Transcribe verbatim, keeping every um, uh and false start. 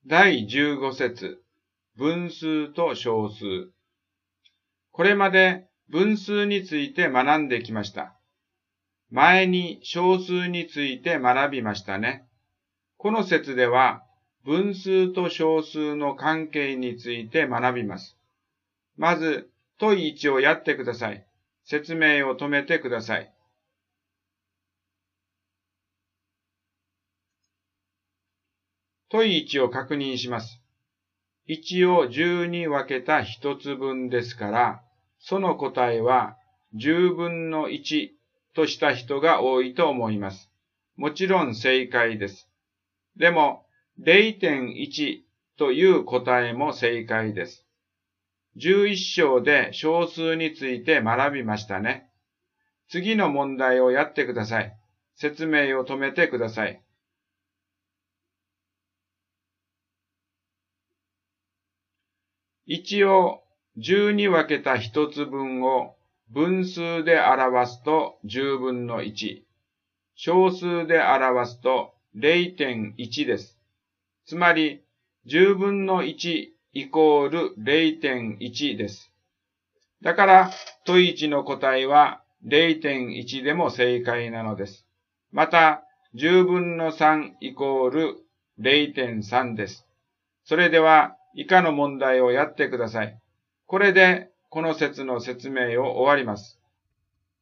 だいじゅうご節、分数と小数。これまで分数について学んできました。前に小数について学びましたね。この節では分数と小数の関係について学びます。まず、問いいちをやってください。説明を止めてください。問いいちを確認します。いちをじゅうに分けたひとつ分ですから、その答えはじゅうぶんのいちとした人が多いと思います。もちろん正解です。でも れいてんいち という答えも正解です。じゅういっ章で小数について学びましたね。次の問題をやってください。説明を止めてください。いちをじゅうに分けたひとつ分を分数で表すとじゅうぶんのいち、小数で表すと れいてんいち です。つまりじゅうぶんのいちイコール れいてんいち です。だから問いいちの答えは れいてんいち でも正解なのです。またじゅうぶんのさんイコール れいてんさん です。それでは以下の問題をやってください。これでこの節の説明を終わります。